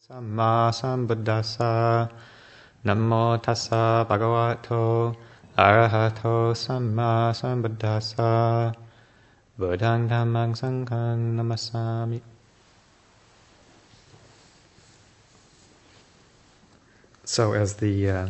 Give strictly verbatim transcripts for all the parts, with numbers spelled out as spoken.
Samma sambuddhassa. Namo tassa bhagavato arahato samma sambuddhassa. Buddhaṃ dhammāṃ saṅghāṃ namasami. So as the uh,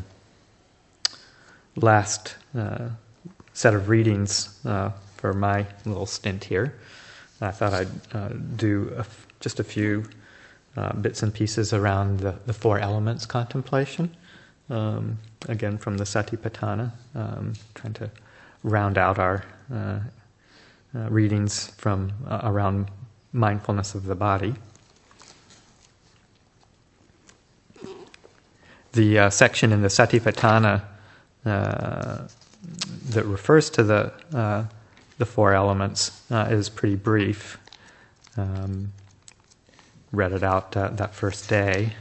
last uh, set of readings uh, for my little stint here, I thought I'd uh, do a f- just a few uh, bits and pieces around the, the four elements contemplation. Um, again, from the Satipatthana, um, trying to round out our uh, uh, readings from uh, around mindfulness of the body. The uh, section in the Satipatthana uh, that refers to the uh, the four elements uh, is pretty brief. Um, read it out uh, that first day.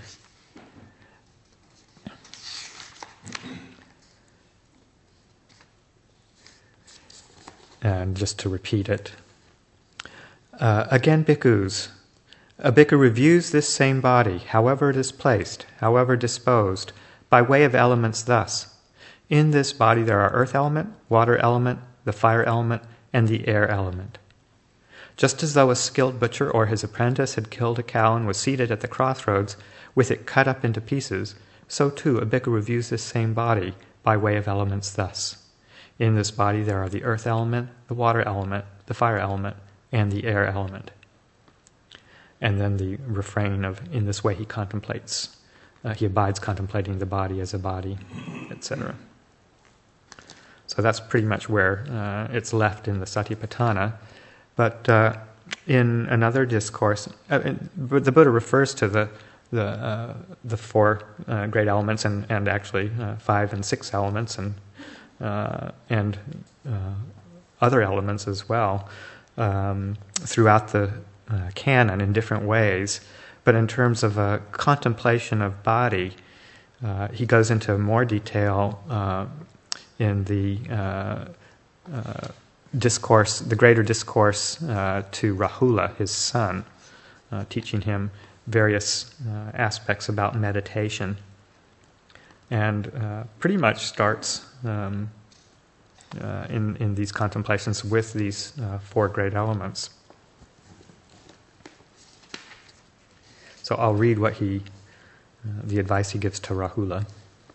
And just to repeat it. Uh, again, bhikkhus. A bhikkhu reviews this same body, however it is placed, however disposed, by way of elements thus. In this body there are earth element, water element, the fire element, and the air element. Just as though a skilled butcher or his apprentice had killed a cow and was seated at the crossroads with it cut up into pieces, so too a bhikkhu reviews this same body by way of elements thus. In this body there are the earth element, the water element, the fire element, and the air element. And then the refrain of, in this way he contemplates, uh, he abides contemplating the body as a body, et cetera. So that's pretty much where uh, it's left in the Satipatthana. But uh, in another discourse, uh, in, the Buddha refers to the the uh, the four uh, great elements, and and actually uh, five and six elements, and uh, and uh, other elements as well um, throughout the uh, canon in different ways. But in terms of a contemplation of body, uh, he goes into more detail uh, in the uh, uh, discourse, the greater discourse uh, to Rahula, his son, uh, teaching him various uh, aspects about meditation, and uh, pretty much starts um, uh, in in these contemplations with these uh, four great elements. So I'll read what he, uh, the advice he gives to Rahula.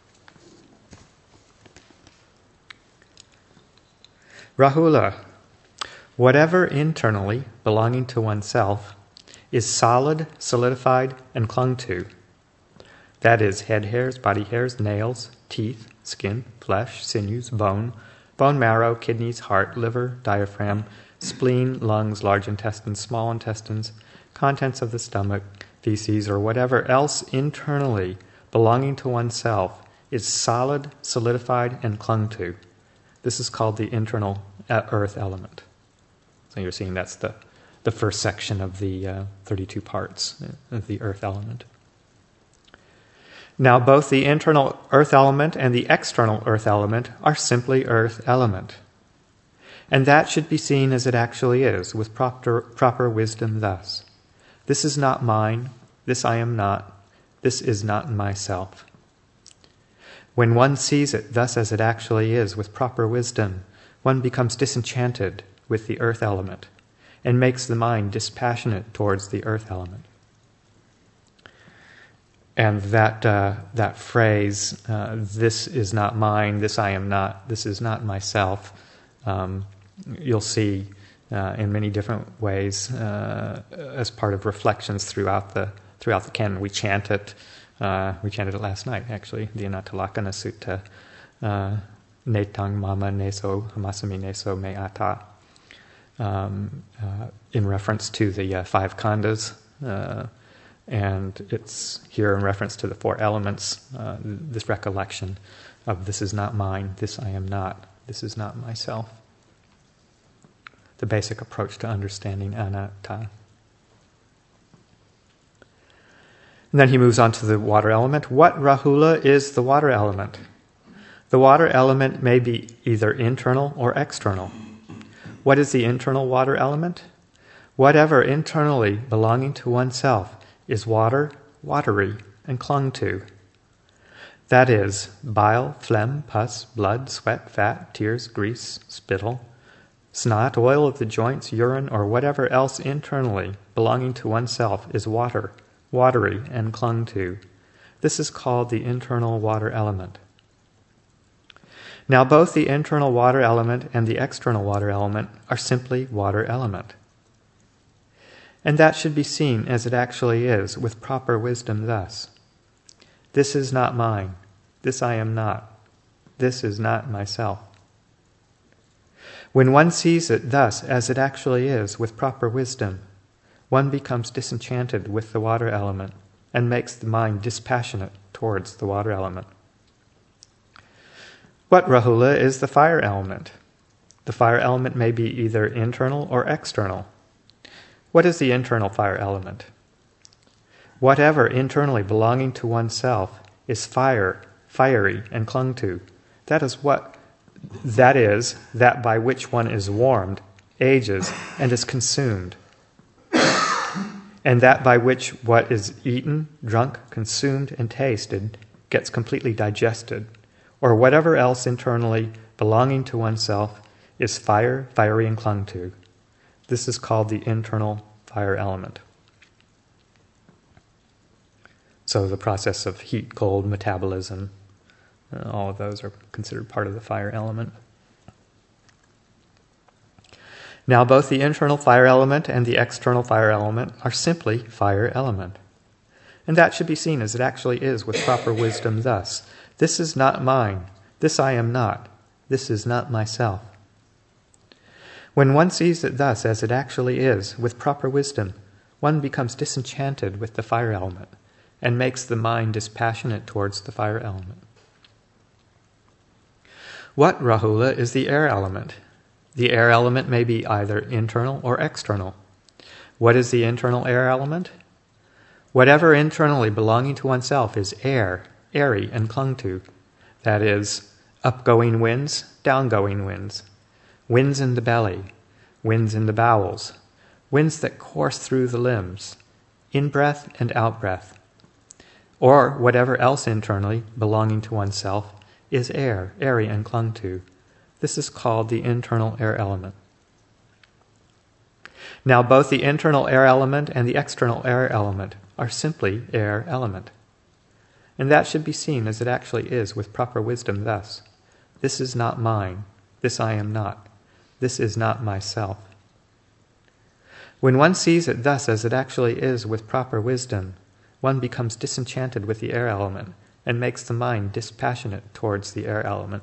Rahula, whatever internally belonging to oneself is solid, solidified, and clung to, that is, head hairs, body hairs, nails, teeth, skin, flesh, sinews, bone, bone marrow, kidneys, heart, liver, diaphragm, spleen, lungs, large intestines, small intestines, contents of the stomach, feces, or whatever else internally belonging to oneself is solid, solidified, and clung to. This is called the internal earth element. So you're seeing that's the, the first section of the uh, thirty-two parts of the earth element. Now both the internal earth element and the external earth element are simply earth element. And that should be seen as it actually is, with proper, proper wisdom thus. This is not mine, this I am not, this is not myself. When one sees it thus as it actually is, with proper wisdom, one becomes disenchanted with the earth element and makes the mind dispassionate towards the earth element. And that uh, that phrase, uh, this is not mine, this I am not, this is not myself, um, you'll see uh, in many different ways uh, as part of reflections throughout the throughout the canon. We chant it. Uh, we chanted it last night, actually, the Anatalakkhana Sutta. Uh, Netang mama neso hamasami neso me ata. Um, uh, in reference to the uh, five khandhas. Uh, and it's here in reference to the four elements, uh, this recollection of this is not mine, this I am not, this is not myself. The basic approach to understanding anatta. And then he moves on to the water element. What, Rahula, is the water element? The water element may be either internal or external. What is the internal water element? Whatever internally belonging to oneself is water, watery, and clung to. That is, bile, phlegm, pus, blood, sweat, fat, tears, grease, spittle, snot, oil of the joints, urine, or whatever else internally belonging to oneself is water, watery, and clung to. This is called the internal water element. Now both the internal water element and the external water element are simply water element. And that should be seen as it actually is, with proper wisdom thus. This is not mine. This I am not. This is not myself. When one sees it thus as it actually is, with proper wisdom, one becomes disenchanted with the water element and makes the mind dispassionate towards the water element. What, Rahula, is the fire element? The fire element may be either internal or external. What is the internal fire element? Whatever internally belonging to oneself is fire, fiery, and clung to. That is what, that is, that by which one is warmed, ages, and is consumed. And that by which what is eaten, drunk, consumed, and tasted gets completely digested, or whatever else internally belonging to oneself is fire, fiery, and clung to. This is called the internal fire element. So the process of heat, cold, metabolism, uh, all of those are considered part of the fire element. Now both the internal fire element and the external fire element are simply fire element. And that should be seen as it actually is, with proper wisdom thus. This is not mine. This I am not. This is not myself. When one sees it thus as it actually is, with proper wisdom, one becomes disenchanted with the fire element and makes the mind dispassionate towards the fire element. What, Rahula, is the air element? The air element may be either internal or external. What is the internal air element? Whatever internally belonging to oneself is air, airy, and clung to. That is, upgoing winds, downgoing winds, winds in the belly, winds in the bowels, winds that course through the limbs, in-breath and out-breath. Or whatever else internally belonging to oneself is air, airy, and clung to. This is called the internal air element. Now both the internal air element and the external air element are simply air element. And that should be seen as it actually is, with proper wisdom thus. This is not mine. This I am not. This is not myself. When one sees it thus as it actually is, with proper wisdom, one becomes disenchanted with the air element and makes the mind dispassionate towards the air element.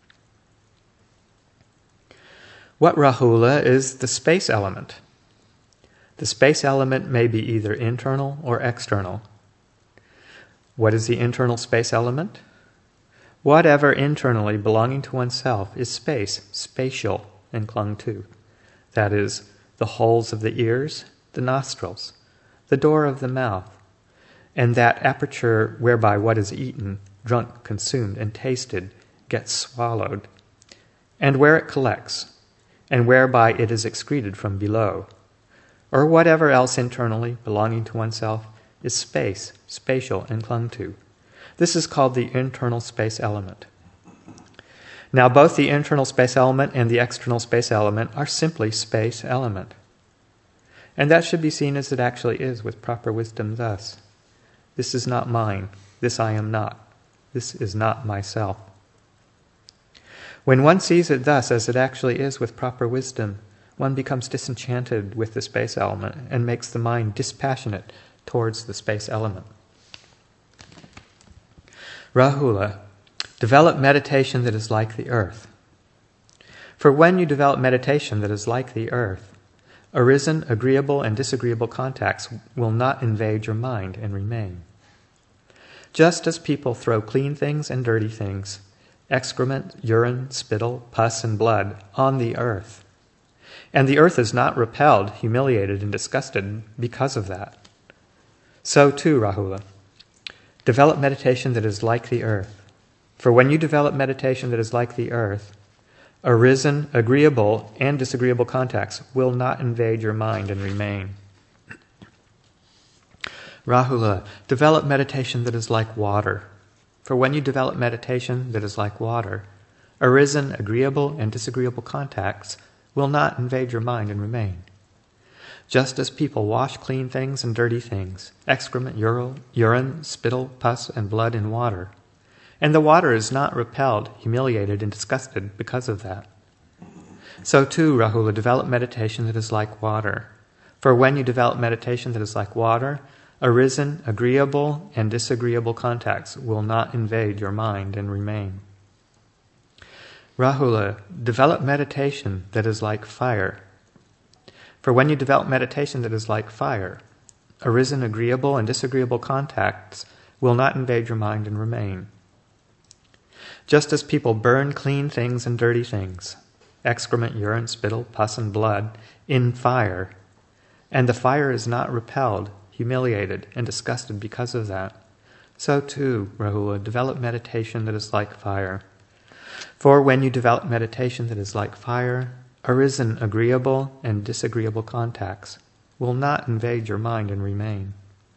What, Rahula, is the space element? The space element may be either internal or external. What is the internal space element? Whatever internally belonging to oneself is space, spatial, and clung to. That is, the holes of the ears, the nostrils, the door of the mouth, and that aperture whereby what is eaten, drunk, consumed, and tasted gets swallowed, and where it collects, and whereby it is excreted from below, or whatever else internally belonging to oneself is space, spatial, and clung to. This is called the internal space element. Now both the internal space element and the external space element are simply space element. And that should be seen as it actually is, with proper wisdom thus. This is not mine. This I am not. This is not myself. When one sees it thus as it actually is, with proper wisdom, one becomes disenchanted with the space element and makes the mind dispassionate towards the space element. Rahula, develop meditation that is like the earth. For when you develop meditation that is like the earth, arisen, agreeable, and disagreeable contacts will not invade your mind and remain. Just as people throw clean things and dirty things, excrement, urine, spittle, pus, and blood, on the earth, and the earth is not repelled, humiliated, and disgusted because of that. So too, Rahula, develop meditation that is like the earth. For when you develop meditation that is like the earth, arisen, agreeable, and disagreeable contacts will not invade your mind and remain. Rahula, develop meditation that is like water. For when you develop meditation that is like water, arisen, agreeable, and disagreeable contacts will not invade your mind and remain. Just as people wash clean things and dirty things, excrement, urine, spittle, pus, and blood in water, and the water is not repelled, humiliated, and disgusted because of that. So too, Rahula, develop meditation that is like water. For when you develop meditation that is like water, arisen, agreeable, and disagreeable contacts will not invade your mind and remain. Rahula, develop meditation that is like fire. For when you develop meditation that is like fire, arisen, agreeable, and disagreeable contacts will not invade your mind and remain. Just as people burn clean things and dirty things, excrement, urine, spittle, pus, and blood, in fire, and the fire is not repelled, humiliated, and disgusted because of that, so too, Rahula, develop meditation that is like fire. For when you develop meditation that is like fire, arisen, agreeable, and disagreeable contacts will not invade your mind and remain.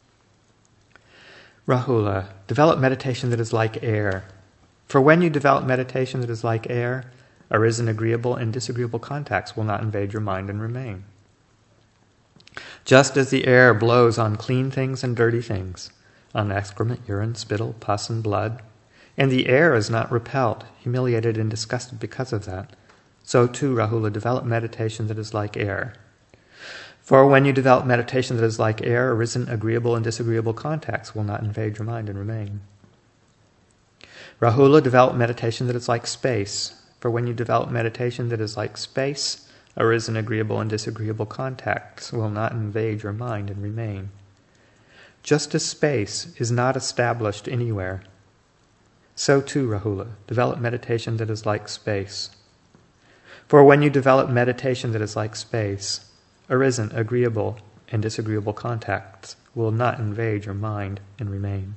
Rahula, develop meditation that is like air. For when you develop meditation that is like air, arisen, agreeable, and disagreeable contacts will not invade your mind and remain. Just as the air blows on clean things and dirty things, on excrement, urine, spittle, pus, and blood, and the air is not repelled, humiliated, and disgusted because of that, so too, Rahula, develop meditation that is like air. For when you develop meditation that is like air, arisen, agreeable, and disagreeable contacts will not invade your mind and remain. Rahula, develop meditation that is like space. For when you develop meditation that is like space, arisen, agreeable, and disagreeable contacts will not invade your mind and remain. Just as space is not established anywhere, so too, Rahula, develop meditation that is like space. For when you develop meditation that is like space, arisen, agreeable, and disagreeable contacts will not invade your mind and remain.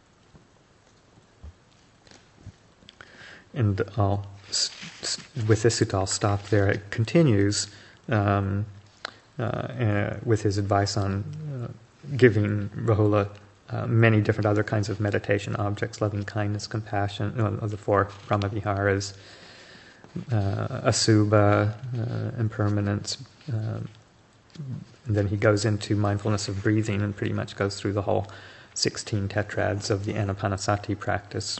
And I'll, with this sutta, I'll stop there. It continues um, uh, uh, with his advice on uh, giving Rahula uh, many different other kinds of meditation objects: loving kindness, compassion, uh, the four Brahmaviharas, uh, asubha, uh, impermanence. Uh, and then he goes into mindfulness of breathing and pretty much goes through the whole sixteen tetrads of the Anapanasati practice.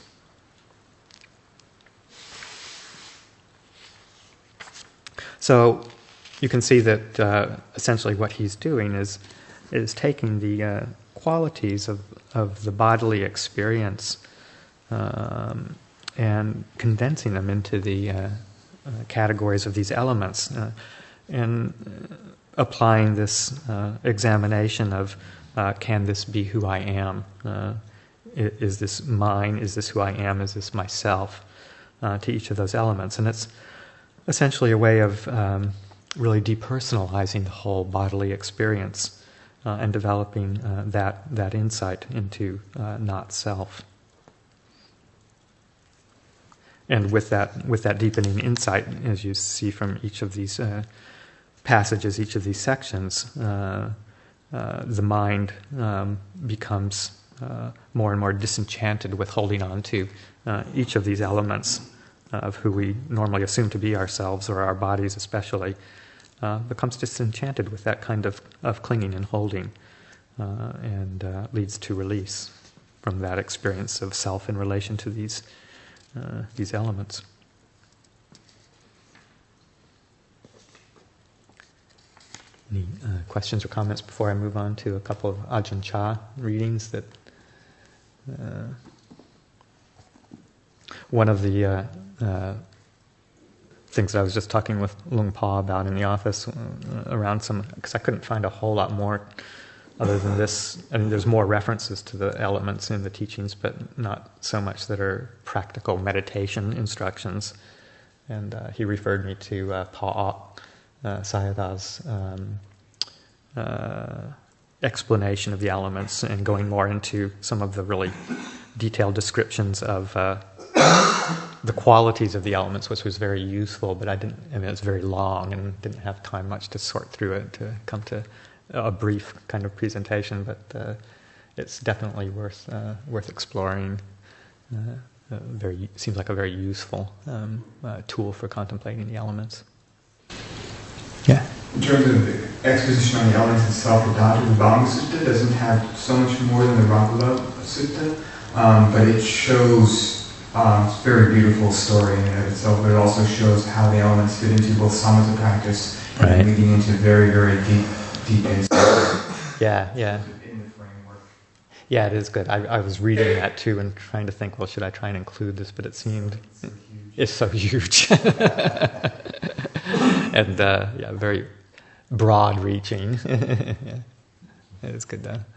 So you can see that uh, essentially what he's doing is is taking the uh, qualities of, of the bodily experience um, and condensing them into the uh, uh, categories of these elements uh, and applying this uh, examination of uh, can this be who I am? Uh, is this mine? Is this who I am? Is this myself? Uh, to each of those elements. And it's essentially a way of um, really depersonalizing the whole bodily experience uh, and developing uh, that that insight into uh, not self. And with that with that deepening insight, as you see from each of these uh, passages, each of these sections, uh, uh, the mind um, becomes uh, more and more disenchanted with holding on to uh, each of these elements of who we normally assume to be ourselves, or our bodies especially, uh, becomes disenchanted with that kind of, of clinging and holding, uh, and uh, leads to release from that experience of self in relation to these uh, these elements. Any uh, questions or comments before I move on to a couple of Ajahn Chah readings that uh, one of the uh, uh, things that I was just talking with Lung Pa about in the office uh, around some, because I couldn't find a whole lot more other than this. I mean, there's more references to the elements in the teachings, but not so much that are practical meditation instructions. And uh, he referred me to uh, Pa uh, Sayadaw's um, uh, explanation of the elements and going more into some of the really detailed descriptions of uh, the qualities of the elements, which was very useful, but I didn't, I mean, it was very long and didn't have time much to sort through it to come to a brief kind of presentation, but uh, it's definitely worth uh, worth exploring. Uh, uh, very seems like a very useful um, uh, tool for contemplating the elements. Yeah. In terms of the exposition on the elements itself, the Dhatu Sutta doesn't have so much more than the Rakula Sutta, um, but it shows um, it's a very beautiful story in and of itself, but it also shows how the elements fit into both samatha practice right. and leading into very, very deep, deep insights. Yeah, yeah. In the framework. Yeah, it is good. I, I was reading that too and trying to think, well, should I try and include this? But it seemed it's so huge. It's so huge. And uh, yeah, very broad-reaching. Yeah, it is good though.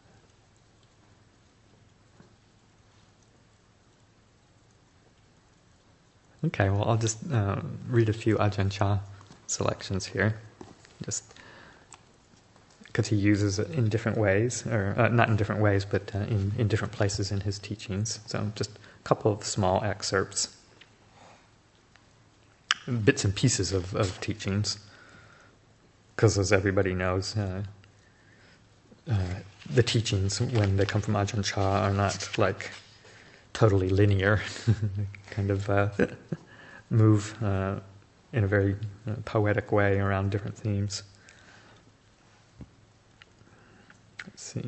Okay, well, I'll just uh, read a few Ajahn Chah selections here, just because he uses it in different ways, or uh, not in different ways, but uh, in, in different places in his teachings. So just a couple of small excerpts, bits and pieces of, of teachings, because as everybody knows, uh, uh, the teachings, when they come from Ajahn Chah, are not like totally linear. They kind of uh, move uh, in a very uh, poetic way around different themes. Let's see.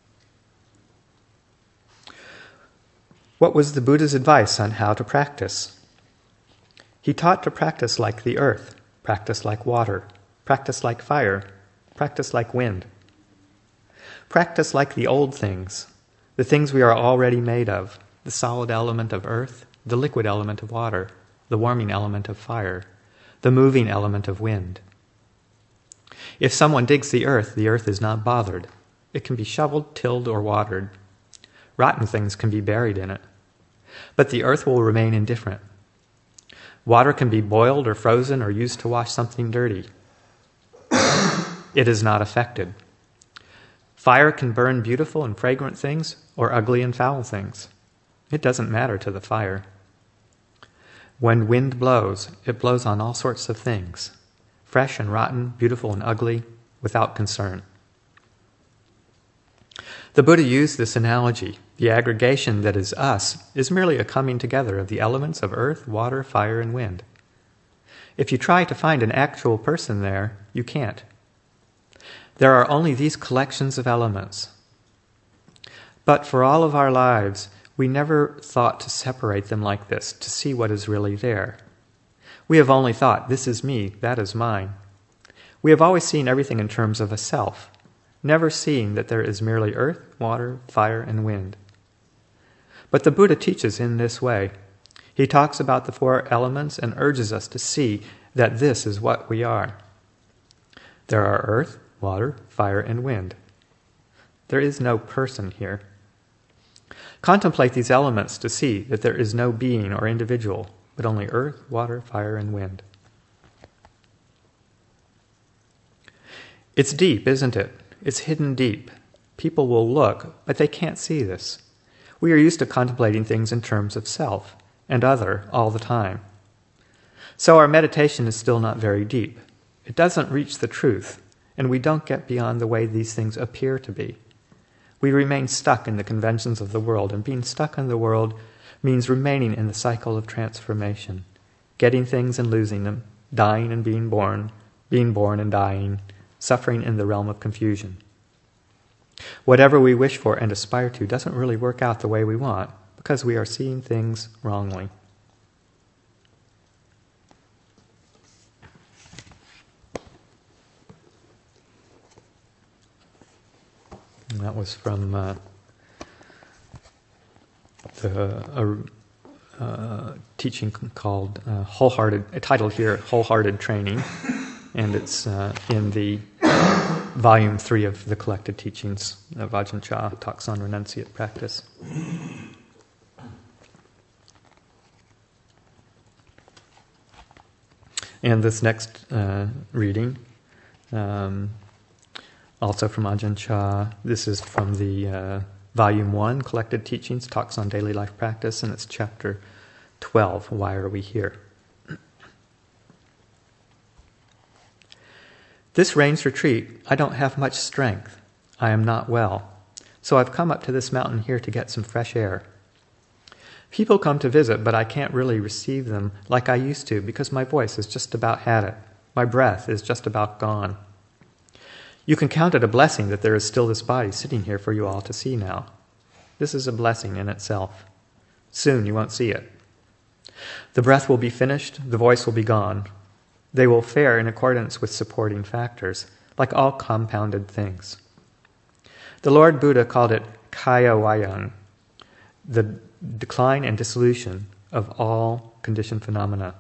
What was the Buddha's advice on how to practice? He taught to practice like the earth, practice like water, practice like fire, practice like wind. Practice like the old things, the things we are already made of, the solid element of earth, the liquid element of water, the warming element of fire, the moving element of wind. If someone digs the earth, the earth is not bothered. It can be shoveled, tilled, or watered. Rotten things can be buried in it. But the earth will remain indifferent. Water can be boiled or frozen or used to wash something dirty. It is not affected. Fire can burn beautiful and fragrant things or ugly and foul things. It doesn't matter to the fire. When wind blows, it blows on all sorts of things, fresh and rotten, beautiful and ugly, without concern. The Buddha used this analogy. The aggregation that is us is merely a coming together of the elements of earth, water, fire, and wind. If you try to find an actual person there, you can't. There are only these collections of elements. But for all of our lives, we never thought to separate them like this, to see what is really there. We have only thought, this is me, that is mine. We have always seen everything in terms of a self, never seeing that there is merely earth, water, fire, and wind. But the Buddha teaches in this way. He talks about the four elements and urges us to see that this is what we are. There are earth, water, fire, and wind. There is no person here. Contemplate these elements to see that there is no being or individual, but only earth, water, fire, and wind. It's deep, isn't it? It's hidden deep. People will look, but they can't see this. We are used to contemplating things in terms of self and other all the time. So our meditation is still not very deep. It doesn't reach the truth, and we don't get beyond the way these things appear to be. We remain stuck in the conventions of the world, and being stuck in the world means remaining in the cycle of transformation, getting things and losing them, dying and being born, being born and dying, suffering in the realm of confusion. Whatever we wish for and aspire to doesn't really work out the way we want, because we are seeing things wrongly. And that was from uh, the uh, uh, teaching called uh, Wholehearted, titled here Wholehearted Training, and it's uh, in the volume three of the collected teachings of Ajahn Chah, talks on renunciate practice. And this next uh, reading, um, also from Ajahn Chah, this is from the uh, volume one, collected teachings, talks on daily life practice, and it's chapter twelve, Why Are We Here? This rains retreat, I don't have much strength. I am not well. So I've come up to this mountain here to get some fresh air. People come to visit, but I can't really receive them like I used to because my voice has just about had it. My breath is just about gone. You can count it a blessing that there is still this body sitting here for you all to see now. This is a blessing in itself. Soon you won't see it. The breath will be finished, the voice will be gone. They will fare in accordance with supporting factors, like all compounded things. The Lord Buddha called it Kaya Wayang, the decline and dissolution of all conditioned phenomena.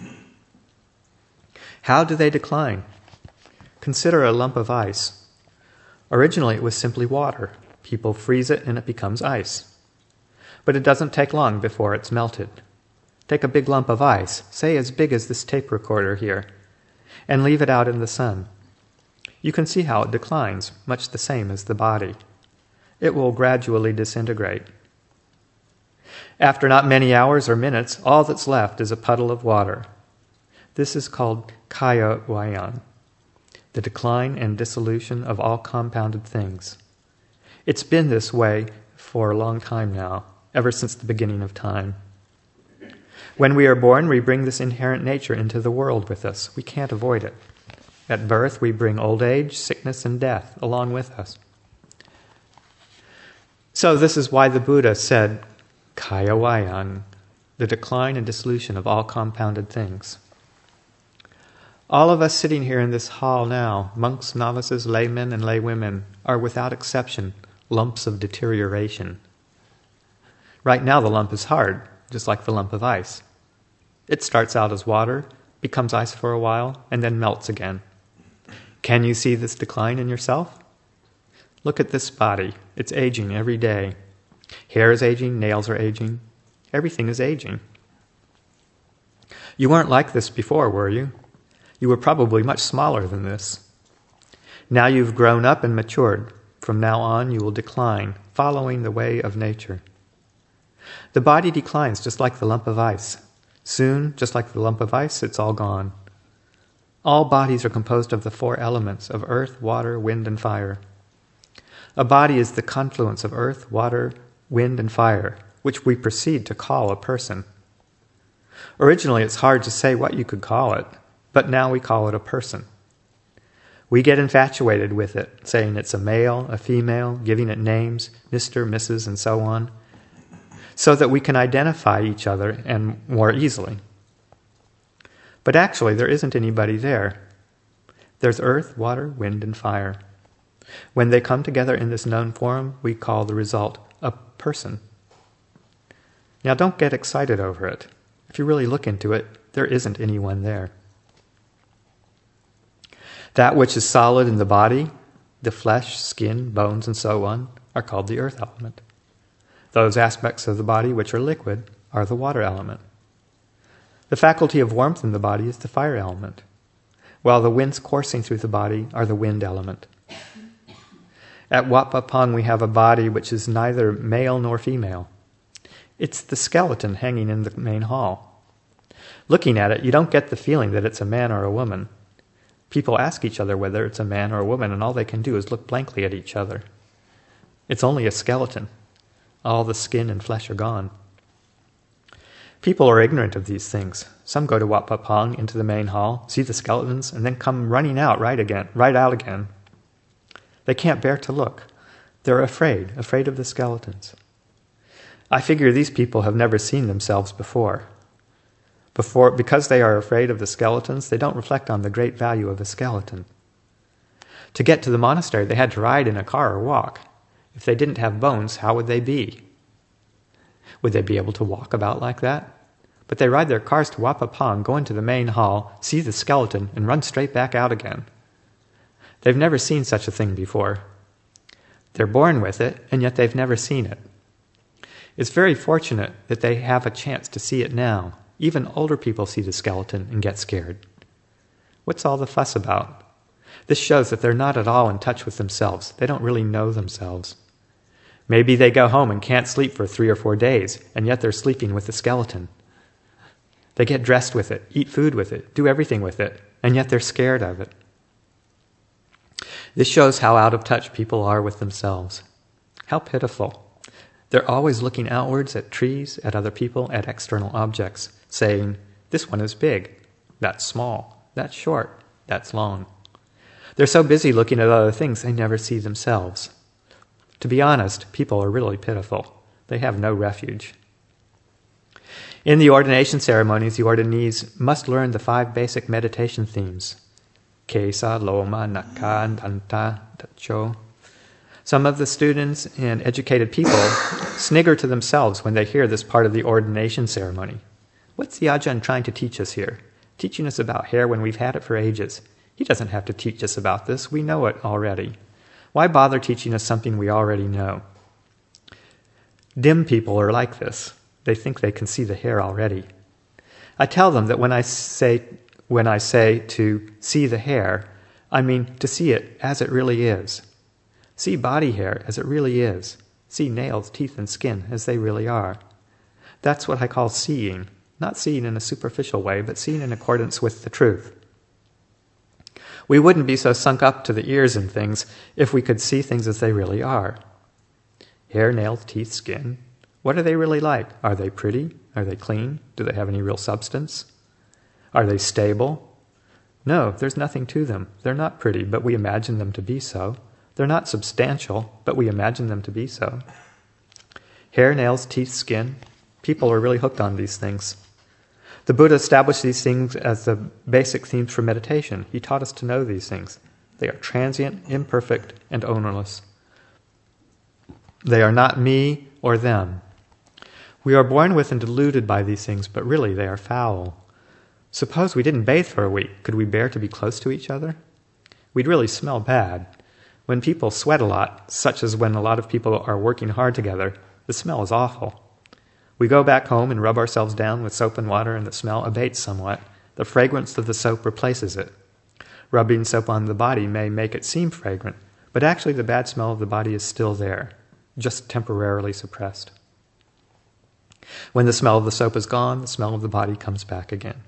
How do they decline? Consider a lump of ice. Originally it was simply water. People freeze it and it becomes ice. But it doesn't take long before it's melted. Take a big lump of ice, say as big as this tape recorder here, and leave it out in the sun. You can see how it declines, much the same as the body. It will gradually disintegrate. After not many hours or minutes, all that's left is a puddle of water. This is called Kaya Wayang, the decline and dissolution of all compounded things. It's been this way for a long time now, ever since the beginning of time. When we are born, we bring this inherent nature into the world with us. We can't avoid it. At birth, we bring old age, sickness, and death along with us. So this is why the Buddha said, Kaya Wayang, the decline and dissolution of all compounded things. All of us sitting here in this hall now, monks, novices, laymen, and laywomen, are without exception lumps of deterioration. Right now the lump is hard, just like the lump of ice. It starts out as water, becomes ice for a while, and then melts again. Can you see this decline in yourself? Look at this body. It's aging every day. Hair is aging, nails are aging. Everything is aging. You weren't like this before, were you? You were probably much smaller than this. Now you've grown up and matured. From now on, you will decline, following the way of nature. The body declines just like the lump of ice. Soon, just like the lump of ice, it's all gone. All bodies are composed of the four elements of earth, water, wind, and fire. A body is the confluence of earth, water, wind, and fire, which we proceed to call a person. Originally, it's hard to say what you could call it, but now we call it a person. We get infatuated with it, saying it's a male, a female, giving it names, Mister, Missus, and so on, so that we can identify each other and more easily. But actually, there isn't anybody there. There's earth, water, wind, and fire. When they come together in this known form, we call the result a person. Now, don't get excited over it. If you really look into it, there isn't anyone there. That which is solid in the body, the flesh, skin, bones, and so on, are called the earth element. Those aspects of the body which are liquid are the water element. The faculty of warmth in the body is the fire element, while the winds coursing through the body are the wind element. At Wat Pah Pong we have a body which is neither male nor female. It's the skeleton hanging in the main hall. Looking at it, you don't get the feeling that it's a man or a woman. People ask each other whether it's a man or a woman, and all they can do is look blankly at each other. It's only a skeleton. All the skin and flesh are gone. People are ignorant of these things. Some go to Wat Pah Pong into the main hall, see the skeletons, and then come running out right again, right out again. They can't bear to look. They're afraid, afraid of the skeletons. I figure these people have never seen themselves before. Before, because they are afraid of the skeletons, they don't reflect on the great value of a skeleton. To get to the monastery, they had to ride in a car or walk. If they didn't have bones, how would they be? Would they be able to walk about like that? But they ride their cars to Wat Pah Pong, go into the main hall, see the skeleton, and run straight back out again. They've never seen such a thing before. They're born with it, and yet they've never seen it. It's very fortunate that they have a chance to see it now. Even older people see the skeleton and get scared. What's all the fuss about? This shows that they're not at all in touch with themselves. They don't really know themselves. Maybe they go home and can't sleep for three or four days, and yet they're sleeping with the skeleton. They get dressed with it, eat food with it, do everything with it, and yet they're scared of it. This shows how out of touch people are with themselves, How pitiful. They're always looking outwards at trees, at other people, at external objects, saying, this one is big, that's small, that's short, that's long. They're so busy looking at other things, they never see themselves. To be honest, people are really pitiful. They have no refuge. In the ordination ceremonies, the ordinees must learn the five basic meditation themes. Kesa, Loma, Naka, Danta, Tacho. Some of the students and educated people snigger to themselves when they hear this part of the ordination ceremony. What's the Ajahn trying to teach us here? Teaching us about hair when we've had it for ages. He doesn't have to teach us about this. We know it already. Why bother teaching us something we already know? Dim people are like this. They think they can see the hair already. I tell them that when I say when I say to see the hair, I mean to see it as it really is. See body hair as it really is. See nails, teeth, and skin as they really are. That's what I call seeing. Not seeing in a superficial way, but seeing in accordance with the truth. We wouldn't be so sunk up to the ears in things if we could see things as they really are. Hair, nails, teeth, skin. What are they really like? Are they pretty? Are they clean? Do they have any real substance? Are they stable? No, there's nothing to them. They're not pretty, but we imagine them to be so. They're not substantial, but we imagine them to be so. Hair, nails, teeth, skin. People are really hooked on these things. The Buddha established these things as the basic themes for meditation. He taught us to know these things. They are transient, imperfect, and ownerless. They are not me or them. We are born with and deluded by these things, but really they are foul. Suppose we didn't bathe for a week. Could we bear to be close to each other? We'd really smell bad. When people sweat a lot, such as when a lot of people are working hard together, the smell is awful. We go back home and rub ourselves down with soap and water, and the smell abates somewhat. The fragrance of the soap replaces it. Rubbing soap on the body may make it seem fragrant, but actually the bad smell of the body is still there, just temporarily suppressed. When the smell of the soap is gone, the smell of the body comes back again.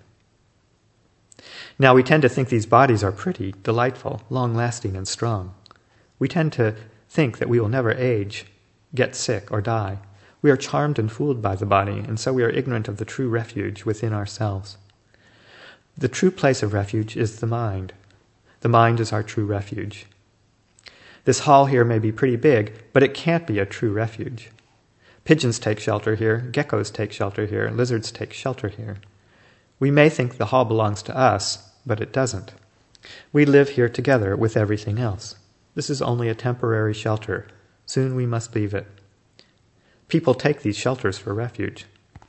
Now we tend to think these bodies are pretty, delightful, long-lasting, and strong. We tend to think that we will never age, get sick, or die. We are charmed and fooled by the body, and so we are ignorant of the true refuge within ourselves. The true place of refuge is the mind. The mind is our true refuge. This hall here may be pretty big, but it can't be a true refuge. Pigeons take shelter here, geckos take shelter here, lizards take shelter here. We may think the hall belongs to us, but it doesn't. We live here together with everything else. This is only a temporary shelter. Soon we must leave it. People take these shelters for refuge.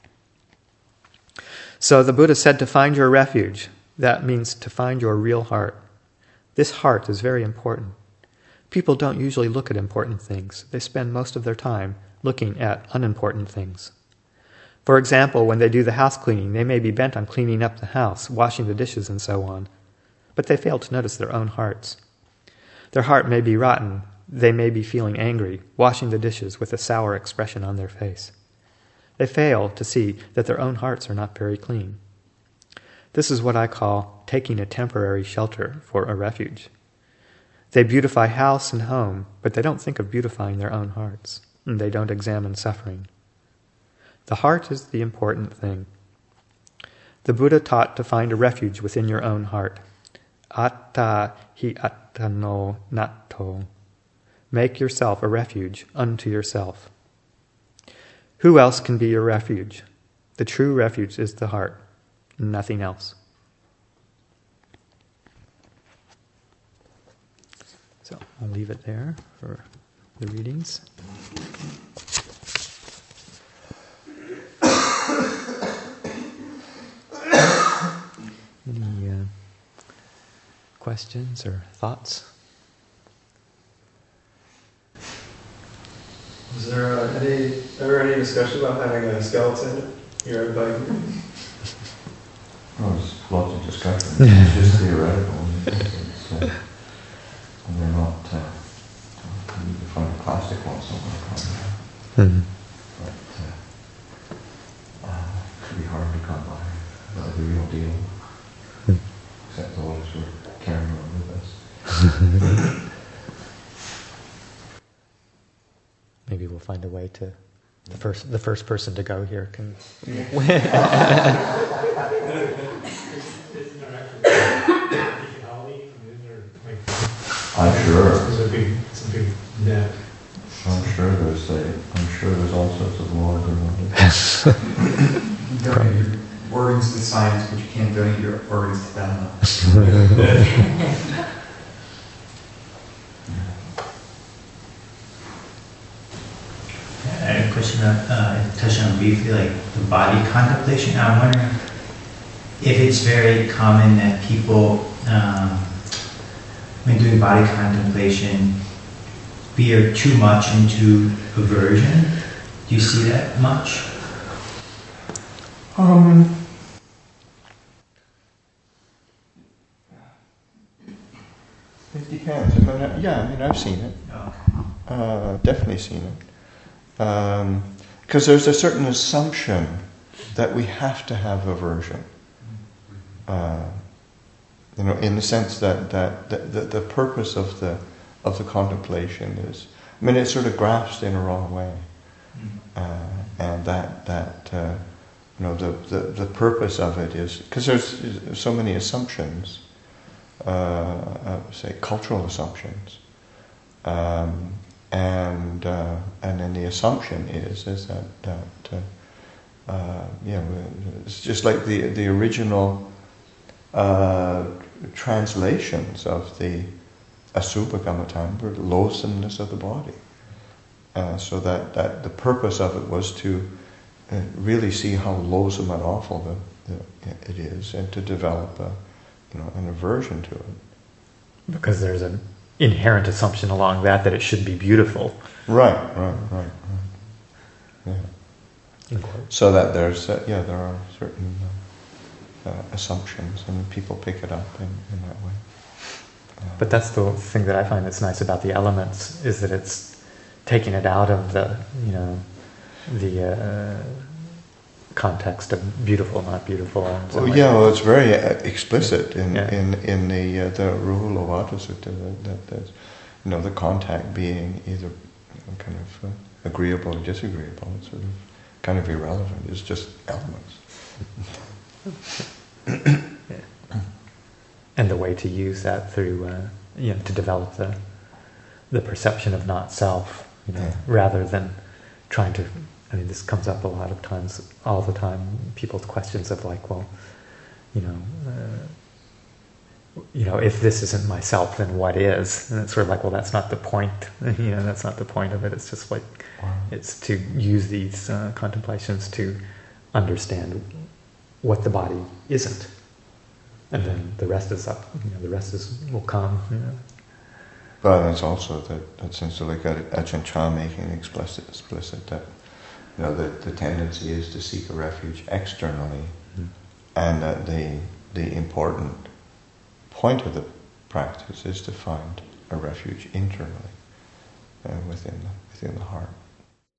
So the Buddha said to find your refuge. That means to find your real heart. This heart is very important. People don't usually look at important things. They spend most of their time looking at unimportant things. For example, when they do the house cleaning, they may be bent on cleaning up the house, washing the dishes, and so on, but they fail to notice their own hearts. Their heart may be rotten. They may be feeling angry, washing the dishes with a sour expression on their face. They fail to see that their own hearts are not very clean. This is what I call taking a temporary shelter for a refuge. They beautify house and home, but they don't think of beautifying their own hearts, and they don't examine suffering. The heart is the important thing. The Buddha taught to find a refuge within your own heart. Atta hi attano natto. Make yourself a refuge unto yourself. Who else can be your refuge? The true refuge is the heart, nothing else. So I'll leave it there for the readings. Any uh, questions or thoughts? Was there uh, any ever any discussion about having a skeleton here at Bike? Well, there's lots of discussion. It's just theoretical. It's, uh, and they're not. Uh, you can find a plastic one somewhere, probably. Mm-hmm. But uh, uh, it could be hard to come by. But the real deal. Mm-hmm. Except those who are carrying on with us. we'll find a way to. The first, the first person to go here can. I'm sure. It's a big, it's a big net. I'm sure there's a. I'm sure there's all sorts of laws around it. You donate your organs to science, but you can't donate your organs to Dhamma. I had a question on, uh, touch on briefly, like the body contemplation. I'm wondering if it's very common that people, um, when doing body contemplation, veer too much into aversion. Do you see that much? Um. It depends. I mean, uh, yeah, I mean, I've seen it. Oh. Uh, definitely seen it. Because um, there's a certain assumption that we have to have aversion. Uh, you know, in the sense that, that, that the, the purpose of the of the contemplation is, I mean, it's sort of grasped in a wrong way, uh, and that that uh, you know the, the the purpose of it is because there's so many assumptions, uh, uh, say cultural assumptions. Um, And uh, and then the assumption is is that that uh, uh, you know it's just like the the original uh, translations of the Asubha Kammatthana were loathsomeness of the body, uh, so that, that the purpose of it was to uh, really see how loathsome and awful the, the, it is, and to develop a, you know an aversion to it. Because there's an inherent assumption along that that it should be beautiful. Right, right, right, right. Yeah. So that there's, uh, yeah, there are certain uh, uh, assumptions, and people pick it up in, in that way. Uh, but that's the thing that I find that's nice about the elements, is that it's taking it out of the, you know, the uh, context of beautiful, not beautiful. And so well, like, yeah, well, it's very uh, explicit in, yeah. in, in the uh, the Ruhulovata Sutta that, that there's, you know, the contact being either, you know, kind of uh, agreeable or disagreeable. It's sort of kind of irrelevant. It's just elements. yeah. And the way to use that through, uh, you know, to develop the the perception of not self, you know, Yeah. rather than trying to. I mean, this comes up a lot of times, all the time. People's questions of like, well, you know, uh, you know, if this isn't myself, then what is? And it's sort of like, well, that's not the point. You know, that's not the point of it. It's just like, Wow. it's to use these uh, contemplations to understand what the body isn't, and then the rest is up. You know, the rest is will come. You know. But it's also that, that sense of like Ajahn Chah making explicit, explicit that, you know, the, the tendency is to seek a refuge externally, mm. and that the the important point of the practice is to find a refuge internally, uh, within the, within the heart.